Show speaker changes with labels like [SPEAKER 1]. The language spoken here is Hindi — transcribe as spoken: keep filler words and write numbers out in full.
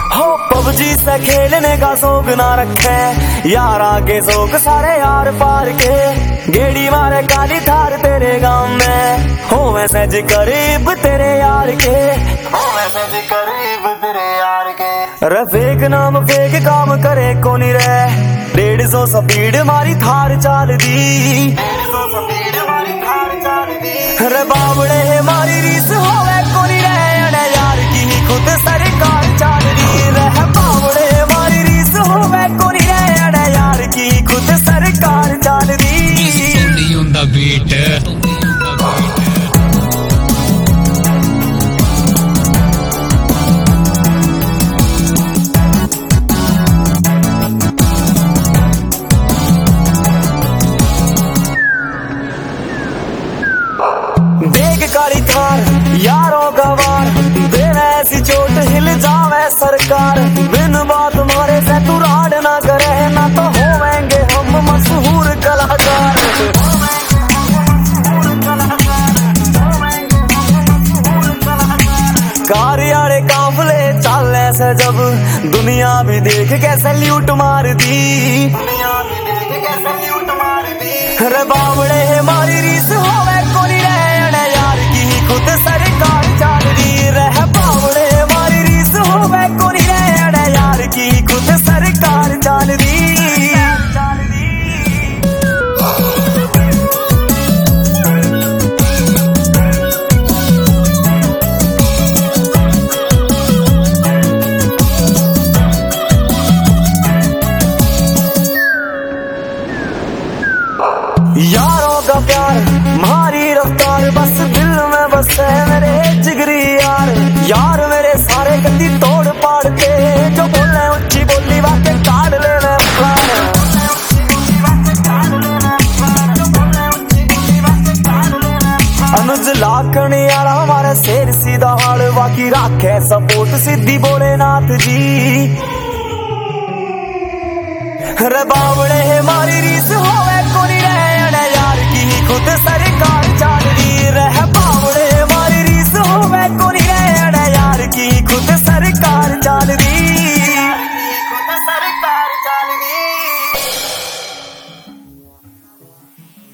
[SPEAKER 1] हो पबजी से खेलने का शौक ना रखे, यार आगे शौक सारे यार पार के। गेड़ी मारे काली थार तेरे गांव में, हो मैसेज करीब तेरे यार के, हो मैसेज करीब तेरे यार के। रे फेक नाम फेक काम करे कोनी रे, डेढ़ सौ स्पीड मारी थार चाल दी, डेढ़ सौ स्पीड मारी थार चाल दी। रे बावड़े मारी रीस होवे कोनी रे, अड़े यार की खुद सरकार चाल दी। रे बावड़े मारी रीस होवे कोनी रे, अड़े यार की खुद सरकार चाल दी।
[SPEAKER 2] On the beat.
[SPEAKER 1] देख काली थार यारों का वार, देवे ऐसी चोट हिल जावे सरकार। बिन बात मारे से तू राड ना करे, ना तो होवेंगे हम मशहूर कलाकार। कारियाड़े काफले चाल ऐसे जब, दुनिया भी देख कैसे लूट मार दी, दुनिया भी देख कैसे लूट मार दी। रे बावड़े मारी रीस होवे कोनी रे, अड़े यार की खुद सरकार चाल दी। रे बावड़े मारी रीस होवे कोनी रे, अड़े यार की खुद सरकार चाल दी। यारों का प्यार मारी रफ्तार, बस दिल में बस है मेरे जिगरी यार। यार मेरे सारे गंदी तोड़ पाड़ते, जो बोले ऊंची बोली बातें काट ले मैं प्यार। अनुज लाखनी यारा हमारे शेर सीधा हाल, बाकी राखे सपोर्ट सिद्धि भोलेनाथ जी। रे बावड़े मारी रीस